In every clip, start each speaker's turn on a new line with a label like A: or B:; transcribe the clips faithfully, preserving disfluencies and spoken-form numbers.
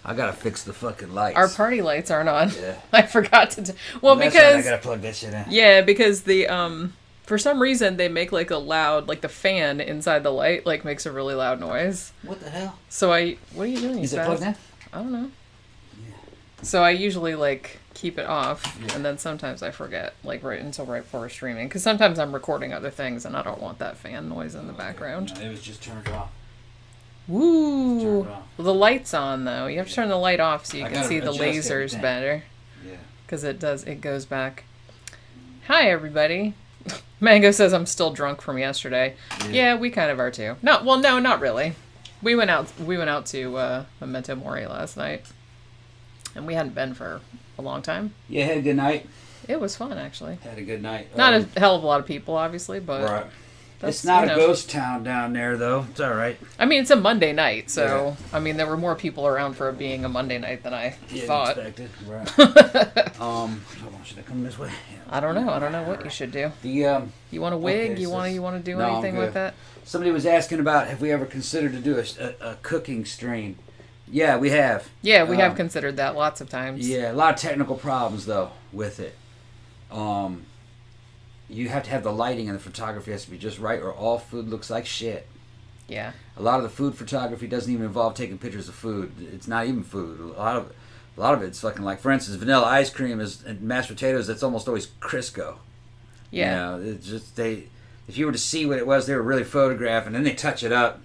A: I gotta fix the fucking lights.
B: Our party lights aren't on.
A: Yeah.
B: I forgot to. T- well,
A: That's
B: because
A: right, I gotta plug that shit in.
B: Yeah, because the um, for some reason they make like a loud, like the fan inside the light, like makes a really loud noise.
A: What the hell?
B: So I, what are you doing?
A: Is
B: you
A: it
B: fast?
A: plugged in?
B: I don't know.
A: Yeah.
B: So I usually like keep it off,
A: Yeah.
B: and then sometimes I forget, like right until right before streaming, because sometimes I'm recording other things and I don't want that fan noise in the
A: Okay.
B: background.
A: No, it was just turned off.
B: Woo!
A: Turn it off.
B: Well, the light's on though. You have to turn the light off so you
A: I
B: can
A: gotta
B: see the
A: adjust
B: lasers
A: everything.
B: better,
A: Yeah.
B: because it does. It goes back. Hi everybody. Mango says I'm still drunk from yesterday.
A: Yeah.
B: Yeah, we kind of are too. No, well, no, not really. We went out. We went out to uh, Memento Mori last night, and we hadn't been for a long time.
A: Yeah, had a good night.
B: It was fun, actually.
A: Had a good night.
B: Not
A: Um,
B: a hell of a lot of people, obviously, but
A: right.
B: that's,
A: It's not
B: you
A: a
B: know.
A: ghost town down there, though. It's all right.
B: I mean, it's a Monday night, so I mean, there were more people around for it being a Monday night than I
A: Yeah,
B: thought.
A: expected. Right. um, hold on, should I come this way? Yeah.
B: I don't know. I don't know what you should do.
A: The um,
B: You want a wig?
A: Okay,
B: you
A: so
B: want to?
A: it's-
B: You want to do
A: No, I'm
B: anything
A: good.
B: with that?
A: somebody was asking about have we ever considered to do a, a, a cooking stream? Yeah, we have.
B: Yeah, we have
A: Um,
B: considered that lots of times.
A: Yeah, a lot of technical problems though with it. Um, you have to have the lighting and the photography has to be just right, or all food looks like shit.
B: Yeah.
A: A lot of the food photography doesn't even involve taking pictures of food. It's not even food. A lot of, a lot of it's fucking like, for instance, vanilla ice cream is and mashed potatoes. That's almost always Crisco.
B: Yeah.
A: You know, it's just they. If you were to see what it was, they were really photographing, and then they touch it up.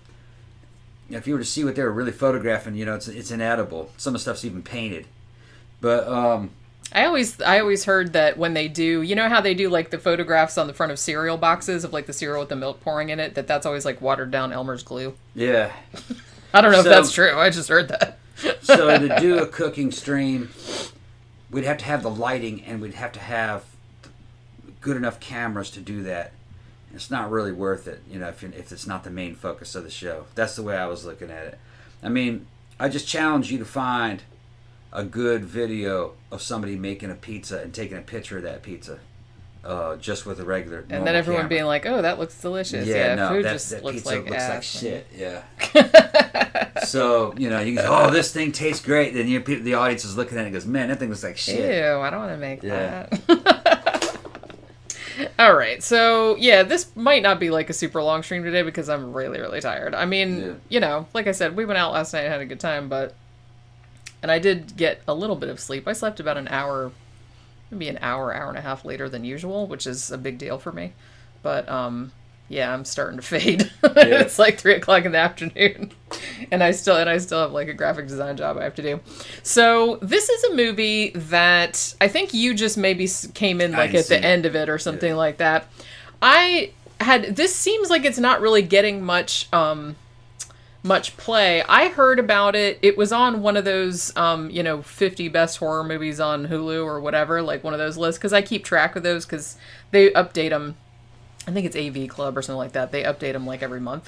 A: If you were to see what they were really photographing, you know, it's it's inedible. Some of the stuff's even painted. But um,
B: I always I always heard that when they do, you know how they do like the photographs on the front of cereal boxes of like the cereal with the milk pouring in it, that that's always like watered down Elmer's glue.
A: yeah.
B: I don't know
A: So-
B: if that's true. I just heard that.
A: So to do a cooking stream, we'd have to have the lighting, and we'd have to have good enough cameras to do that. It's not really worth it, you know, if you're, if it's not the main focus of the show. That's the way I was looking at it. I mean, I just challenge you to find a good video of somebody making a pizza and taking a picture of that pizza, uh, just with a regular.
B: And
A: normal
B: then everyone
A: camera.
B: being like, "Oh, that looks delicious."
A: Yeah,
B: Yeah,
A: no,
B: food
A: that,
B: just
A: that
B: looks
A: pizza
B: like
A: looks like
B: ass.
A: shit. Yeah. So you know, you can go, "Oh, this thing tastes great." Then you, the audience is looking at it and goes, "Man, that thing looks like shit."
B: Ew, I don't want to make
A: Yeah.
B: that. All right, so yeah, this might not be like a super long stream today because I'm really, really tired. I mean,
A: Yeah.
B: you know, like I said, we went out last night and had a good time, but and I did get a little bit of sleep. I slept about an hour, maybe an hour, hour and a half later than usual, which is a big deal for me. But um, yeah, I'm starting to fade. It's like three o'clock in the afternoon, and I still and I still have like a graphic design job I have to do. So this is a movie that I think you just maybe s- came in
A: I
B: like
A: didn't
B: at the
A: see it.
B: end of it or something like that. I had this seems like it's not really getting much um much play. I heard about it. It was on one of those um you know fifty best horror movies on Hulu or whatever, like one of those lists, because I keep track of those because they update them. I think it's A V Club or something like that. They update them like every month.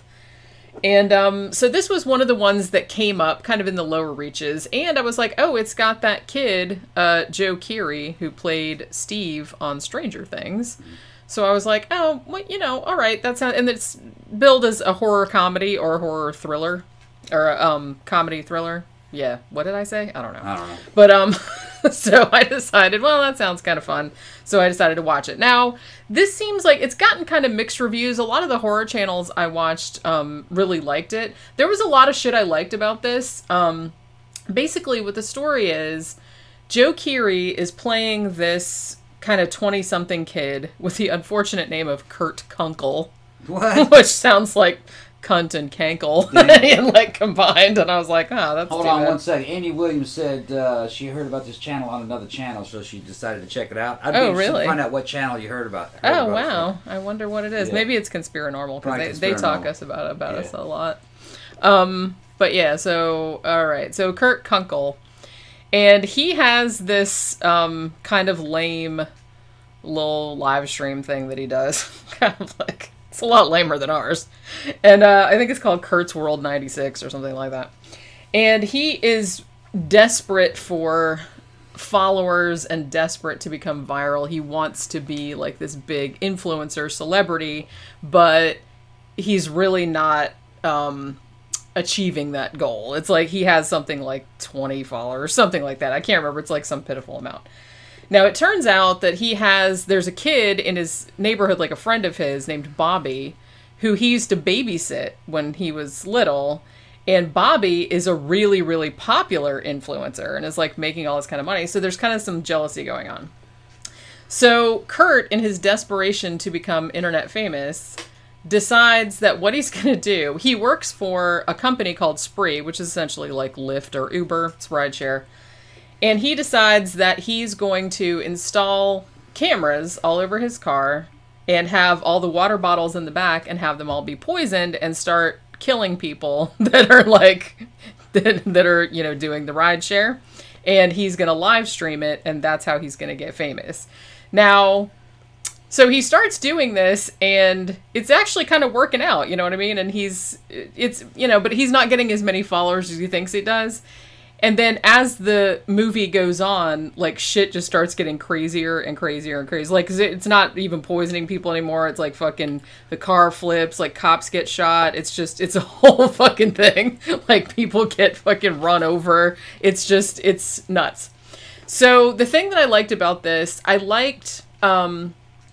B: And um, so this was one of the ones that came up kind of in the lower reaches. And I was like, oh, it's got that kid, uh, Joe Keery, who played Steve on Stranger Things. So I was like, oh, well, you know, all right. That's not, and it's billed as a horror comedy or a horror thriller or a um, comedy thriller. Yeah. What did I say? I don't know.
A: I don't know.
B: But um, so I decided, well, that sounds kind of fun. So I decided to watch it. Now, this seems like it's gotten kind of mixed reviews. A lot of the horror channels I watched um, really liked it. There was a lot of shit I liked about this. Um, basically, what the story is, Joe Keery is playing this kind of twenty-something kid with the unfortunate name of Kurt Kunkel,
A: What?
B: which sounds like cunt and cankle and like combined, and I was like, oh, that's
A: Hold
B: too
A: on
B: bad.
A: one second. Andy Williams said uh, she heard about this channel on another channel, so she decided to check it out. I'd be
B: Oh,
A: interested
B: really?
A: to find out what channel you heard about. Heard
B: Oh
A: about it
B: wow! I wonder what it is.
A: Yeah.
B: Maybe it's Conspiranormal because
A: Probably
B: they, they talk
A: Conspiranormal.
B: us about about
A: Yeah.
B: us a lot. Um, but yeah, so all right, so Kurt Kunkel, and he has this um kind of lame little live stream thing that he does, kind of like it's a lot lamer than ours, and uh, I think it's called Kurt's World ninety-six or something like that, and he is desperate for followers and desperate to become viral. He wants to be like this big influencer celebrity, but he's really not um achieving that goal. It's like he has something like twenty followers, something like that. I can't remember. It's like some pitiful amount. Now, it turns out that he has, there's a kid in his neighborhood, like a friend of his named Bobby, who he used to babysit when he was little. And Bobby is a really, really popular influencer and is like making all this kind of money. So there's kind of some jealousy going on. So Kurt, in his desperation to become internet famous, decides that what he's going to do, he works for a company called Spree, which is essentially like Lyft or Uber, it's rideshare. And he decides that he's going to install cameras all over his car and have all the water bottles in the back and have them all be poisoned and start killing people that are like, that, that are, you know, doing the rideshare. And he's going to live stream it, and that's how he's going to get famous. Now, so he starts doing this, and it's actually kind of working out, you know what I mean? And he's, it's, you know, but he's not getting as many followers as he thinks he does. And then as the movie goes on, like, shit just starts getting crazier and crazier and crazier. Like, 'cause it's not even poisoning people anymore. It's like fucking the car flips, like cops get shot. It's just, it's a whole fucking thing. Like, people get fucking run over. It's just, it's nuts. So the thing that I liked about this, I liked, um,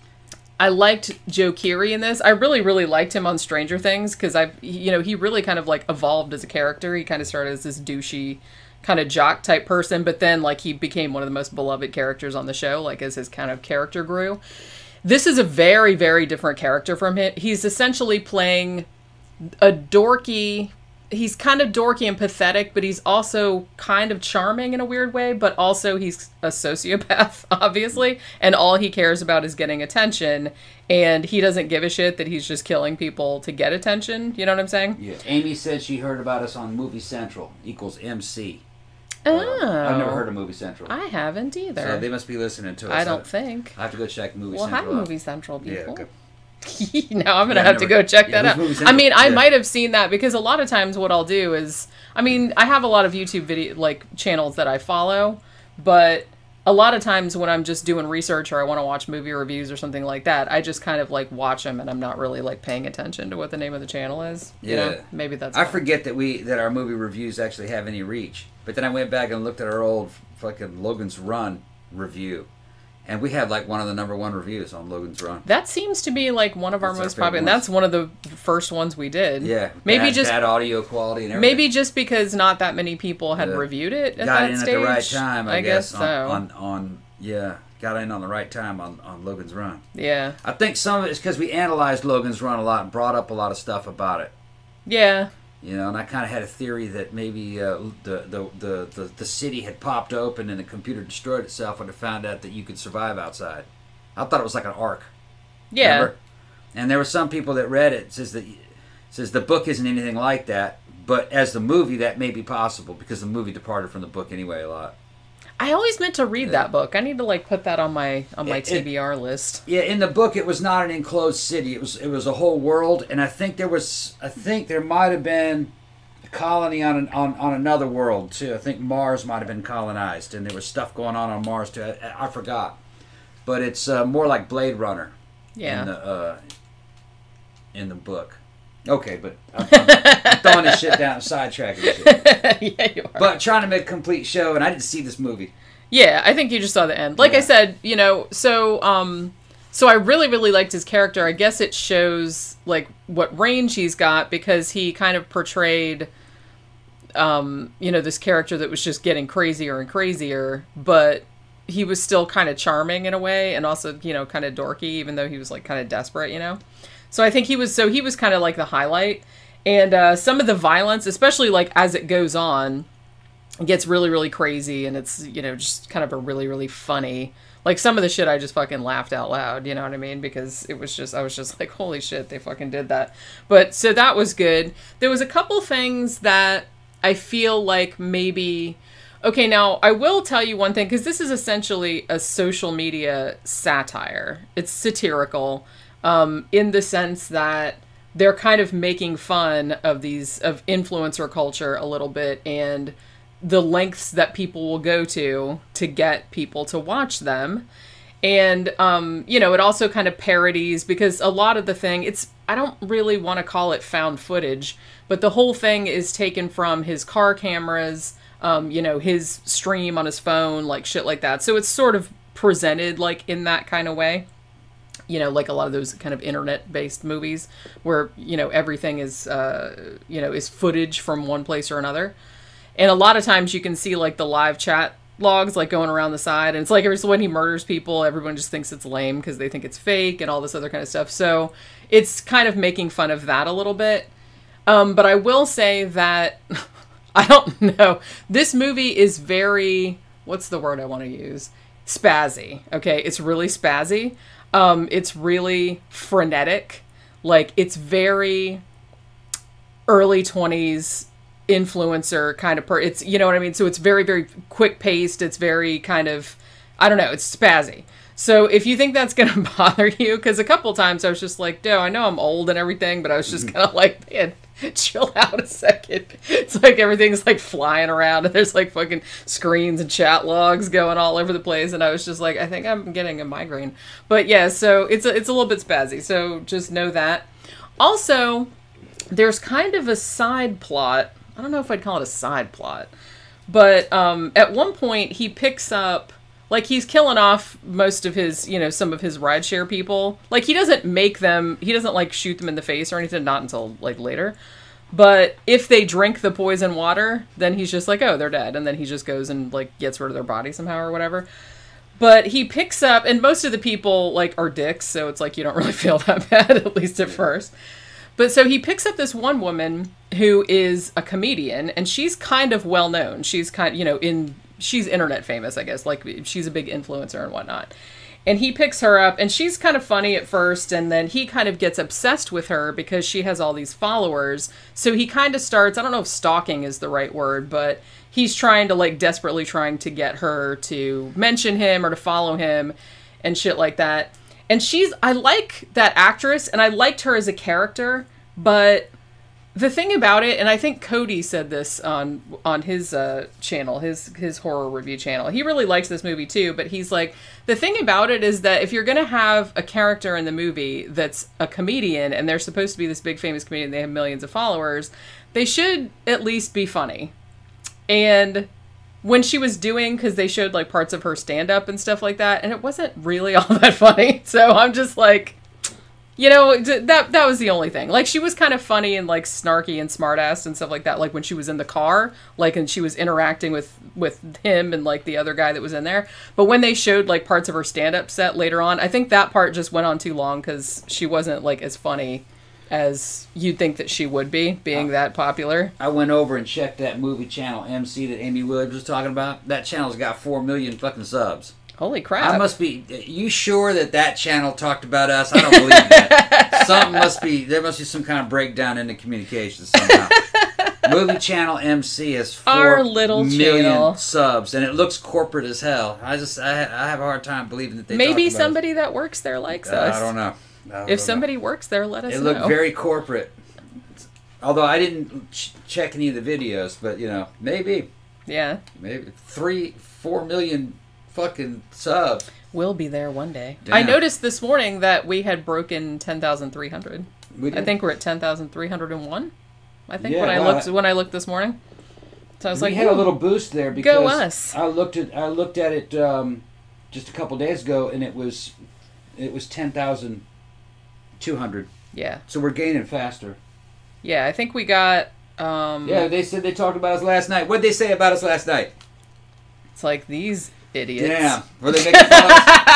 B: I liked Joe Keery in this. I really, really liked him on Stranger Things because I've, you know, he really kind of like evolved as a character. He kind of started as this douchey kind of jock type person, but then like he became one of the most beloved characters on the show, like as his kind of character grew. This is a very, very different character from him. He's essentially playing a dorky, he's kind of dorky and pathetic, but he's also kind of charming in a weird way, but also he's a sociopath, obviously, and all he cares about is getting attention, and he doesn't give a shit that he's just killing people to get attention. You know what I'm saying?
A: Yeah. Amy said she heard about us on Movie Central, equals M C.
B: Oh.
A: Uh, I've never heard of Movie Central.
B: I haven't either.
A: So they must be listening to us.
B: I don't
A: I,
B: think.
A: I have to go check Movie
B: well,
A: Central.
B: Well, hi, Movie Central people.
A: Yeah, okay.
B: Now I'm going to
A: yeah,
B: have
A: never,
B: to go check
A: yeah,
B: that out. I mean, I yeah. might have seen that because a lot of times what I'll do is, I mean, I have a lot of YouTube video, like, channels that I follow, but a lot of times when I'm just doing research or I want to watch movie reviews or something like that, I just kind of like watch them and I'm not really like paying attention to what the name of the channel is. You
A: yeah.
B: know? Maybe that's
A: I
B: fine.
A: forget that we that our movie reviews actually have any reach. But then I went back and looked at our old fucking Logan's Run review. And we have like one of the number one reviews on Logan's Run.
B: That seems to be like one of our
A: that's
B: most
A: our
B: popular. And that's one of the first ones we did.
A: Yeah.
B: Maybe
A: bad,
B: just
A: bad audio quality and everything.
B: Maybe just because not that many people had
A: yeah.
B: reviewed it at
A: Got
B: that
A: in
B: stage.
A: at the right time, I,
B: I
A: guess.
B: guess so.
A: On, on, on yeah, got in on the right time on, on Logan's Run.
B: Yeah.
A: I think some of it is because we analyzed Logan's Run a lot and brought up a lot of stuff about it.
B: Yeah.
A: You know, and I kind of had a theory that maybe uh, the, the, the, the, the city had popped open and the computer destroyed itself when it found out that you could survive outside. I thought it was like an arc.
B: Yeah.
A: Remember? And there were some people that read it. It says that says the book isn't anything like that, but as the movie, that may be possible because the movie departed from the book anyway a lot.
B: I always meant to read that book. I need to like put that on my on my
A: it,
B: T B R list.
A: Yeah, in the book, it was not an enclosed city. It was it was a whole world, and I think there was I think there might have been a colony on an, on on another world too. I think Mars might have been colonized, and there was stuff going on on Mars too. I, I forgot, but it's uh, more like Blade Runner.
B: Yeah.
A: In the uh, in the book. Okay, but I'm, I'm throwing this shit down, sidetracking shit.
B: Yeah, you are.
A: But trying to make a complete show, and I didn't see this movie.
B: Yeah, I think you just saw the end. Like
A: yeah.
B: I said, you know, so um, so I really, really liked his character. I guess it shows like what range he's got because he kind of portrayed, um, you know, this character that was just getting crazier and crazier, but he was still kind of charming in a way, and also, you know, kind of dorky, even though he was like kind of desperate, you know. So I think he was, so he was kind of like the highlight. And uh, some of the violence, especially like as it goes on, it gets really, really crazy. And it's, you know, just kind of a really, really funny, like some of the shit I just fucking laughed out loud, you know what I mean? Because it was just, I was just like, holy shit, they fucking did that. But so that was good. There was a couple things that I feel like maybe, okay, now I will tell you one thing, because this is essentially a social media satire. It's satirical. Um, in the sense that they're kind of making fun of these, of influencer culture a little bit and the lengths that people will go to to get people to watch them. And, um, you know, it also kind of parodies, because a lot of the thing, it's I don't really want to call it found footage, but the whole thing is taken from his car cameras, um, you know, his stream on his phone, like shit like that. So it's sort of presented like in that kind of way. You know, like a lot of those kind of internet-based movies where, you know, everything is, uh, you know, is footage from one place or another. And a lot of times you can see, like, the live chat logs, like, going around the side. And it's like, when he murders people, everyone just thinks it's lame because they think it's fake and all this other kind of stuff. So it's kind of making fun of that a little bit. Um, but I will say that, I don't know, this movie is very, what's the word I want to use? Spazzy, okay? It's really spazzy. Um, it's really frenetic. Like, it's very early twenties influencer kind of per it's, you know what I mean? So it's very, very quick paced. It's very kind of, I don't know, it's spazzy. So if you think that's going to bother you, because a couple times I was just like, no, I know I'm old and everything, but I was just kind of like, man, chill out a second. It's like everything's like flying around and there's like fucking screens and chat logs going all over the place. And I was just like, I think I'm getting a migraine. But yeah, so it's a, it's a little bit spazzy. So just know that. Also, there's kind of a side plot. I don't know if I'd call it a side plot, but um, at one point he picks up, like, he's killing off most of his, you know, some of his rideshare people. Like, he doesn't make them, he doesn't, like, shoot them in the face or anything, not until, like, later. But if they drink the poison water, then he's just like, oh, they're dead. And then he just goes and, like, gets rid of their body somehow or whatever. But he picks up, and most of the people, like, are dicks, so it's like you don't really feel that bad, at least at first. But so he picks up this one woman who is a comedian, and she's kind of well known. She's kind, you know, in... she's internet famous, I guess. Like, she's a big influencer and whatnot. And he picks her up, and she's kind of funny at first, and then he kind of gets obsessed with her because she has all these followers. So he kind of starts, I don't know if stalking is the right word, but he's trying to, like, desperately trying to get her to mention him or to follow him and shit like that. And she's, I like that actress, and I liked her as a character, but... the thing about it, and I think Cody said this on on his uh, channel, his his horror review channel. He really likes this movie too, but he's like, the thing about it is that if you're going to have a character in the movie that's a comedian, and they're supposed to be this big famous comedian, they have millions of followers, they should at least be funny. And when she was doing, because they showed like parts of her stand-up and stuff like that, and it wasn't really all that funny. So I'm just like... you know, that that was the only thing. Like, she was kind of funny and, like, snarky and smartass and stuff like that. Like, when she was in the car, like, and she was interacting with, with him and, like, the other guy that was in there. But when they showed, like, parts of her stand-up set later on, I think that part just went on too long because she wasn't, like, as funny as you'd think that she would be, being that popular.
A: I went over and checked that movie channel, M C, that Amy Williams was talking about. That channel's got four million fucking subs.
B: Holy crap.
A: I must be... you sure that that channel talked about us? I don't believe that. Something must be... there must be some kind of breakdown in the communications somehow. Movie channel M C has four
B: Our little
A: million
B: channel.
A: subs, and it looks corporate as hell. I just... I, I have a hard time believing that they
B: Maybe
A: talked about
B: somebody
A: us.
B: that works there likes
A: Uh,
B: us.
A: I don't know. I don't
B: if
A: know.
B: somebody works there, let us
A: it
B: know.
A: It looked very corporate. Although I didn't ch- check any of the videos, but, you know, maybe.
B: Yeah.
A: Maybe. Three, four million fucking subs.
B: We'll be there one day.
A: Damn.
B: I noticed this morning that we had broken ten thousand three hundred.
A: We did?
B: I think we're at ten thousand three hundred one. I think
A: Yeah,
B: when I
A: wow.
B: looked when I looked this morning. So I was
A: we
B: like,
A: had a
B: "Ooh,
A: little boost there because
B: go us."
A: I looked at I looked at it um, just a couple days ago, and it was it was ten thousand two hundred.
B: Yeah.
A: So we're gaining faster.
B: Yeah, I think we got um
A: Yeah, they said they talked about us last night. What'd they say about us last night?
B: it's like these idiots.
A: Damn. Were they making fun of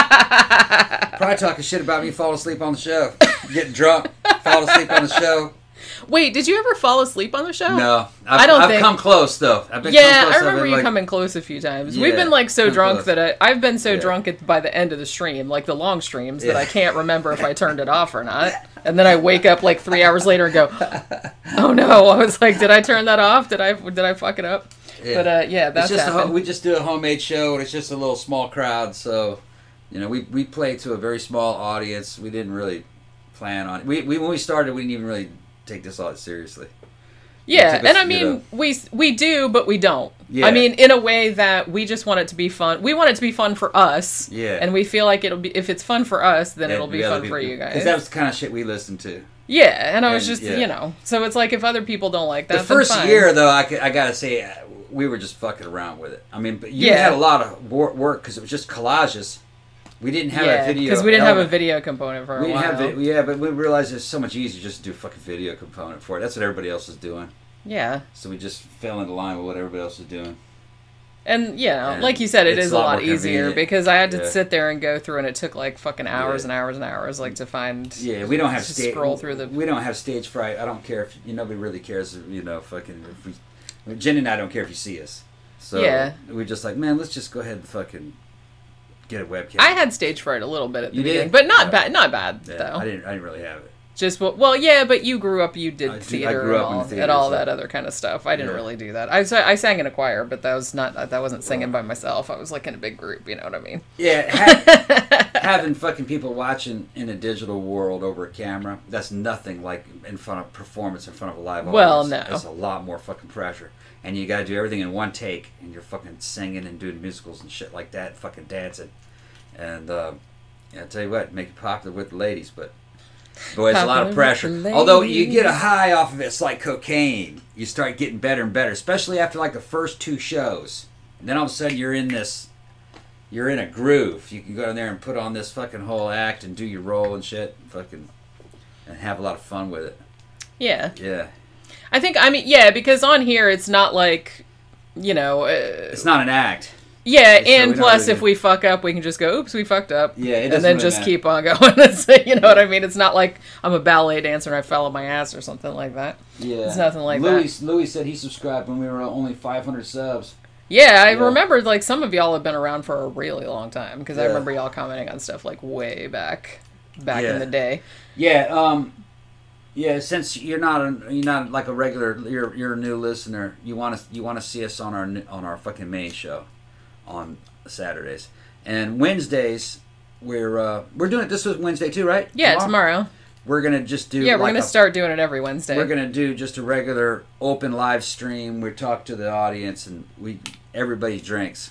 A: us? Probably talking shit about me falling asleep on the show. Getting drunk, falling asleep on the show.
B: Wait, did you ever fall asleep on the show?
A: No. I've,
B: I don't
A: I've
B: think-
A: come close, though. I've been
B: Yeah,
A: come close.
B: I
A: I've
B: remember
A: been
B: you
A: like,
B: coming close a few times.
A: Yeah,
B: We've been like so
A: come
B: drunk
A: close.
B: that I, I've been so
A: Yeah.
B: drunk at, by the end of the stream, like the long streams, that
A: Yeah.
B: I can't remember if I turned it off or not. And then I wake up like three hours later and go, "Oh no!" I was like, "Did I turn that off? Did I did I fuck it up?"
A: Yeah.
B: But uh, yeah, that's
A: it's just a,
B: happened.
A: ho- we just do a homemade show, and it's just a little small crowd. So, you know, we we play to a very small audience. We didn't really plan on it. We, we when we started, we didn't even really take this all that seriously.
B: Yeah,
A: It took us,
B: and I
A: you
B: mean,
A: know-
B: we we do, but we don't.
A: Yeah.
B: I mean, in a way that we just want it to be fun. We want it to be fun for us.
A: Yeah.
B: And we feel like it'll be, if it's fun for us, then
A: Yeah,
B: it'll be
A: the other
B: fun for
A: people-
B: you guys.
A: Because that was the kind of shit we listened to.
B: Yeah, and I was
A: And,
B: just,
A: yeah.
B: you know, so it's like if other people don't like that,
A: The
B: then
A: first
B: fine.
A: year, though, I, c- I gotta say, uh, we were just fucking around with it. I mean, but you
B: Yeah.
A: had a lot of wor- work because it was just collages. We didn't have
B: yeah,
A: a video.
B: because we didn't have a
A: element.
B: video component for a
A: We didn't
B: while.
A: have it, yeah, but we realized it's so much easier just to do a fucking video component for it. That's what everybody else is doing.
B: Yeah,
A: So we just fell into line with what everybody else is doing.
B: and you know,
A: And
B: like you said, it
A: it's
B: is
A: a
B: a
A: lot
B: lot
A: more
B: easier
A: convenient.
B: because I had to
A: Yeah.
B: sit there and go through, and it took like fucking hours
A: Yeah.
B: and hours and hours, like to find.
A: Yeah, we don't have
B: to
A: stage.
B: scroll through the.
A: We don't have stage fright. I don't care if you nobody really cares. You know, fucking. If we, Jen and I don't care if you see us. So
B: Yeah.
A: we're just like, man, let's just go ahead and fucking get a webcam.
B: I had stage fright a little bit at the
A: You did?
B: beginning, but not
A: Yeah.
B: bad. Not bad
A: Yeah,
B: though.
A: I didn't. I didn't really have it.
B: Just well, well, yeah, but you grew up. You did
A: I do- I
B: theater
A: grew
B: and
A: up in
B: all,
A: the theater,
B: and all
A: so-
B: that other kind of stuff. I didn't
A: Yeah.
B: really do that. I sa- I sang in a choir, but that was not. That wasn't singing by myself. I was like in a big group. You know what I mean?
A: Yeah, ha- having fucking people watching in a digital world over a camera, that's nothing like in front of performance in front of a live audience.
B: Well, no.
A: It's a lot more fucking pressure. And you gotta do everything in one take, and you're fucking singing and doing musicals and shit like that, fucking dancing. And, uh, yeah, I tell you what, make it popular with the ladies, but boy, it's a lot
B: Popular
A: of pressure.
B: with the
A: Although you get a
B: ladies.
A: high off of it, it's like cocaine. You start getting better and better, especially after like the first two shows. And then all of a sudden you're in this, you're in a groove. You can go in there and put on this fucking whole act and do your role and shit, fucking, and have a lot of fun with it.
B: Yeah,
A: Yeah,
B: I think. I mean, yeah, because on here it's not like, you know. Uh,
A: it's not an act.
B: Yeah,
A: So
B: and
A: we don't
B: plus,
A: really-
B: if we fuck up, we can just go, "Oops, we fucked up."
A: Yeah, it
B: and
A: doesn't
B: then
A: really
B: just
A: matter.
B: keep on going. It's, you know what I mean? It's not like I'm a ballet dancer and I fell on my ass or something like that.
A: Yeah,
B: It's nothing like
A: Louis, Louis said he subscribed when we were only five hundred subs.
B: Yeah, I
A: Yeah.
B: remembered like some of y'all have been around for a really long time because I
A: Yeah.
B: remember y'all commenting on stuff like way back, back
A: Yeah.
B: in the day.
A: Yeah, um, yeah. Since you're not a, you're not like a regular, you're you're a new listener. You want to you want to see us on our n- on our fucking main show on Saturdays and Wednesdays. We're uh, we're doing it. This was Wednesday too, right?
B: Yeah, tomorrow.
A: We're gonna just do.
B: Yeah, we're
A: like
B: gonna
A: a-
B: start doing it every Wednesday.
A: We're gonna do just a regular open live stream. We talk to the audience and we everybody drinks,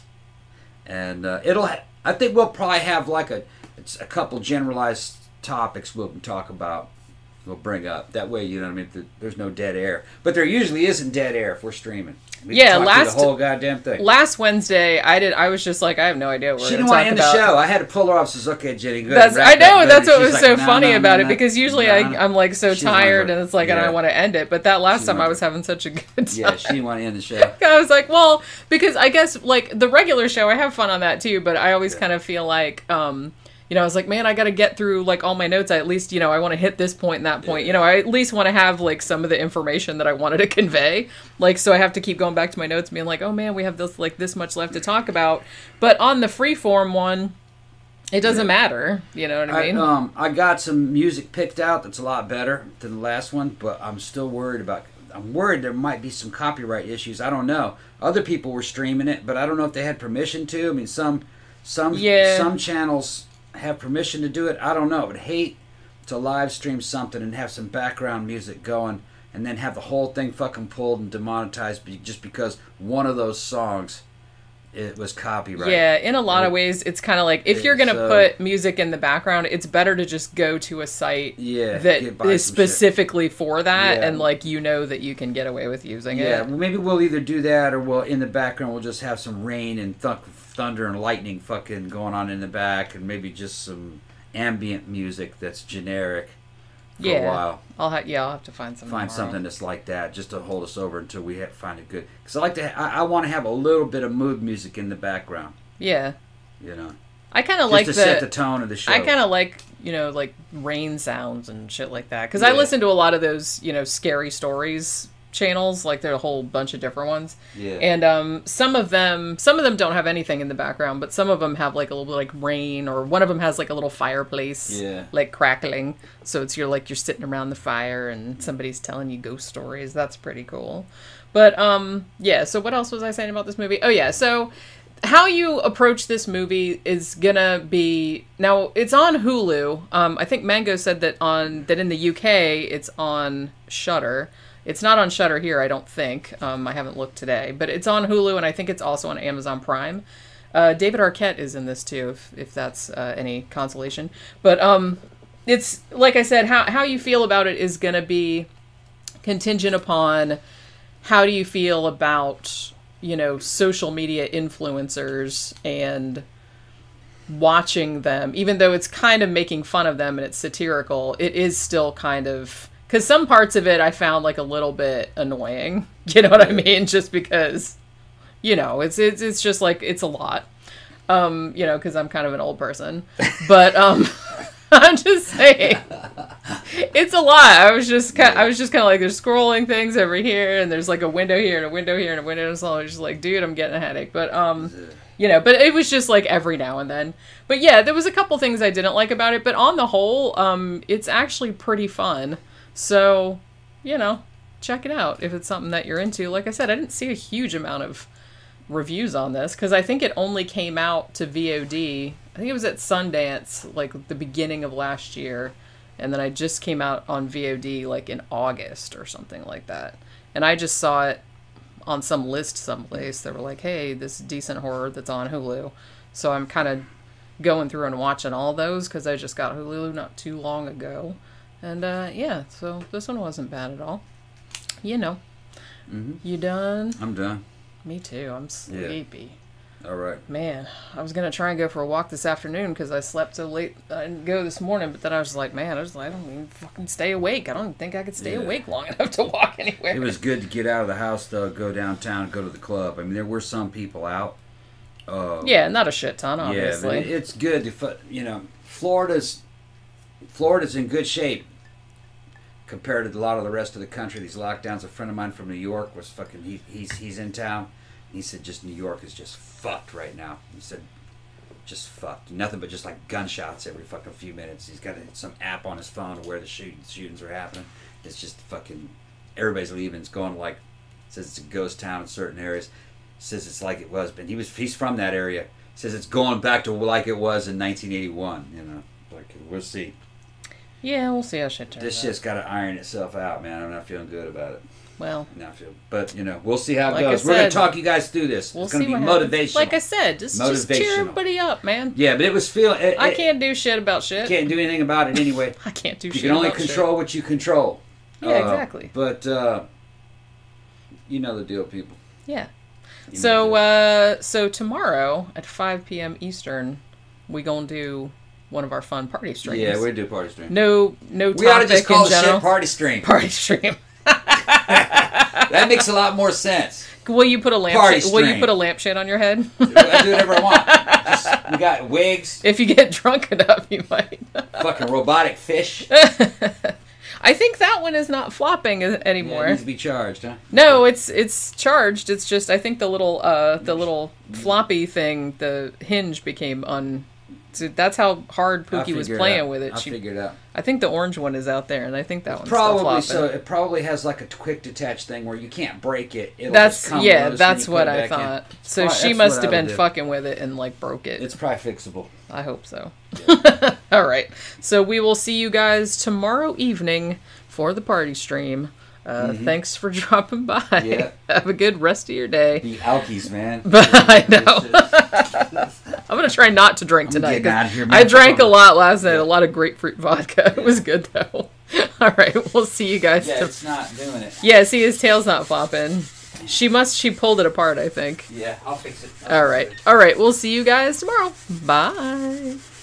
A: and uh, it'll. Ha- I think we'll probably have like a it's a couple generalized topics we'll talk about. We'll bring up that way. You know what I mean? Th- There's no dead air, but there usually isn't dead air if we're streaming. We
B: Yeah,
A: talk through
B: last-
A: the whole goddamn thing.
B: Last Wednesday, I did. I was just like, I have no idea what we're
A: She
B: gonna
A: didn't want
B: talk
A: to end
B: about.
A: the show. I had to pull her off. Says, "Okay, Jenny, good."
B: That's,
A: wrap
B: I
A: that
B: know.
A: up."
B: That's what
A: She's
B: was
A: like,
B: so
A: "No,
B: funny
A: no,
B: about
A: no,
B: it
A: no."
B: because usually
A: No,
B: I,
A: no.
B: I'm like so
A: She didn't want
B: tired
A: to-
B: and it's like, and I
A: yeah.
B: want to end it. But that last
A: She
B: time I
A: wanted-
B: was having such a good time.
A: Yeah, she didn't want to end the show.
B: I was like, well, because I guess like the regular show, I have fun on that too. But I always
A: Yeah.
B: kind of feel like, um, you know, I was like, man, I got to get through like all my notes. I at least, you know, I want to hit this point and that point.
A: Yeah.
B: You know, I at least want to have like some of the information that I wanted to convey. Like, so I have to keep going back to my notes, being like, oh man, we have this like this much left to talk about. But on the freeform one, it doesn't
A: Yeah.
B: matter. You know what I
A: I,
B: mean?
A: um, I got some music picked out that's a lot better than the last one, but I'm still worried about. I'm worried there might be some copyright issues. I don't know. Other people were streaming it, but I don't know if they had permission to. I mean, some some
B: Yeah.
A: some channels have permission to do it. I don't know. I would hate to live stream something and have some background music going, and then have the whole thing fucking pulled and demonetized be- just because one of those songs it was copyright.
B: Yeah, in a lot
A: It-
B: of ways, it's kind of like if you're
A: it's,
B: gonna
A: uh,
B: put music in the background, it's better to just go to a site
A: Yeah,
B: that
A: get by
B: is
A: some shit.
B: specifically for that,
A: Yeah.
B: and like you know that you can get away with using
A: Yeah,
B: it.
A: well, maybe we'll either do that or we'll in the background we'll just have some rain and th- thunder and lightning fucking going on in the back, and maybe just some ambient music that's generic for
B: Yeah.
A: a while.
B: I'll ha- yeah, I'll have to find something.
A: Find
B: tomorrow.
A: something that's like that just to hold us over until we ha- find it good. Because I like to, ha- I, I want to have a little bit of mood music in the background.
B: Yeah,
A: You know,
B: I kind of
A: just
B: like
A: to
B: the.
A: set the tone of the show.
B: I kind of like you know like rain sounds and shit like that because I
A: Yeah.
B: listen to a lot of those you know scary stories channels. Like there are a whole bunch of different ones.
A: yeah.
B: And um, some of them, some of them don't have anything in the background, but some of them have like a little bit like rain, or one of them has like a little fireplace,
A: Yeah.
B: like crackling. So it's you're like you're sitting around the fire and somebody's telling you ghost stories. That's pretty cool. But um, yeah. So what else was I saying about this movie? Oh yeah. So how you approach this movie is gonna be now. It's on Hulu. Um, I think Mango said that on that in the U K it's on Shudder. It's not on Shudder here, I don't think. Um, I haven't looked today, but it's on Hulu, and I think it's also on Amazon Prime. Uh, David Arquette is in this too, if if that's uh, any consolation. But um, it's like I said, how how you feel about it is going to be contingent upon how do you feel about, you know, social media influencers and watching them, even though it's kind of making fun of them and it's satirical. It is still kind of, because some parts of it I found like a little bit annoying. You know what I mean? Just because, you know, it's it's it's just like it's a lot. Um, you know, because I'm kind of an old person, but um, I'm just saying, it's a lot. I was just kind, I was just kind of like, there's scrolling things over here, and there's like a window here and a window here and a window, and so I was just like, dude, I'm getting a headache. But um, you know, but it was just like every now and then. But yeah, there was a couple things I didn't like about it, but on the whole, um, it's actually pretty fun. So, you know, check it out if it's something that you're into. Like I said, I didn't see a huge amount of reviews on this because I think it only came out to V O D. I think it was at Sundance like the beginning of last year, and then I just came out on V O D like in August or something like that. And I just saw it on some list someplace. They were like, hey, this decent horror that's on Hulu. So I'm kind of going through and watching all those because I just got Hulu not too long ago. And uh, yeah, so this one wasn't bad at all. You know.
A: Mm-hmm.
B: You done?
A: I'm done.
B: Me too. I'm sleepy.
A: Yeah. All right.
B: Man, I was going to try and go for a walk this afternoon because I slept so late. I didn't go this morning, but then I was like, man, I was like, I don't even fucking stay awake. I don't even think I could stay
A: yeah.
B: awake long enough to walk anywhere.
A: It was good to get out of the house, though, go downtown, go to the club. I mean, there were some people out. Uh,
B: yeah, not a shit ton, obviously.
A: Yeah, but it's good to, you know, Florida's, Florida's in good shape compared to a lot of the rest of the country. These lockdowns, a friend of mine from New York was fucking, he, he's, he's in town. He said just New York is just fucked right now. He said just fucked. Nothing but just like gunshots every fucking few minutes. He's got some app on his phone where the shoot, shootings are happening. It's just fucking, everybody's leaving. It's going like, says it's a ghost town in certain areas. Says it's like it was. But he was, he's from that area. Says it's going back to like it was in nineteen eighty-one. You know, like we'll see.
B: Yeah, we'll see how shit turns out.
A: This shit's got to iron itself out, man. I'm not feeling good about it.
B: Well,
A: not feel, but you know, we'll see how it
B: like
A: goes.
B: said,
A: We're gonna talk you guys through this.
B: We'll
A: it's gonna
B: see
A: be
B: what
A: motivational.
B: happens. Like I said, just, just cheer everybody up, man.
A: Yeah, but it was feel. It,
B: I
A: it,
B: can't do shit about shit.
A: Can't do anything about it anyway.
B: I can't do
A: you
B: shit.
A: You can only
B: about
A: control
B: shit.
A: what you control.
B: Yeah,
A: uh,
B: exactly.
A: But uh, you know the deal, people.
B: Yeah.
A: You
B: so uh, so tomorrow at five p.m. Eastern, we gonna do one of our fun party streams.
A: Yeah, we do party stream.
B: No, no.
A: We ought to just call
B: the
A: shit party stream.
B: Party stream.
A: That makes a lot more sense.
B: Will you put a lamp? Sh- will you put a lampshade on your head?
A: I do whatever I want. Just, we got wigs.
B: If you get drunk enough, you might.
A: Fucking robotic fish.
B: I think that one is not flopping anymore.
A: Yeah, it needs to be charged, huh?
B: No, it's it's charged. It's just I think the little uh the little floppy thing, the hinge became un. So that's how hard Pookie was playing with it.
A: I'll
B: she,
A: figure it out.
B: I think the orange one is out there, and I think that one's
A: probably
B: still flopping.
A: So. It probably has like a quick detach thing where you can't break it. It'll
B: that's
A: just come
B: yeah.
A: loose
B: That's
A: when you
B: what
A: put it
B: I
A: back
B: thought.
A: in.
B: So
A: Probably,
B: she
A: that's
B: must
A: what
B: have
A: I would
B: been
A: do.
B: fucking with it and like broke it.
A: It's probably fixable.
B: I hope so. Yeah. All right. So we will see you guys tomorrow evening for the party stream. Uh, mm-hmm. Thanks for dropping by.
A: Yeah.
B: Have a good rest of your day.
A: The Alkies, man.
B: But I know. I'm going to try not to drink tonight.
A: Out of here,
B: I drank a lot last night. Yeah. A lot of grapefruit vodka. Yeah. It was good, though. All right. We'll see you guys.
A: Yeah,
B: to-
A: it's not doing it.
B: Yeah, see, his tail's not flopping. She must, she pulled it apart, I think.
A: Yeah, I'll fix it. I'll
B: All right.
A: fix it.
B: All right. We'll see you guys tomorrow. Bye.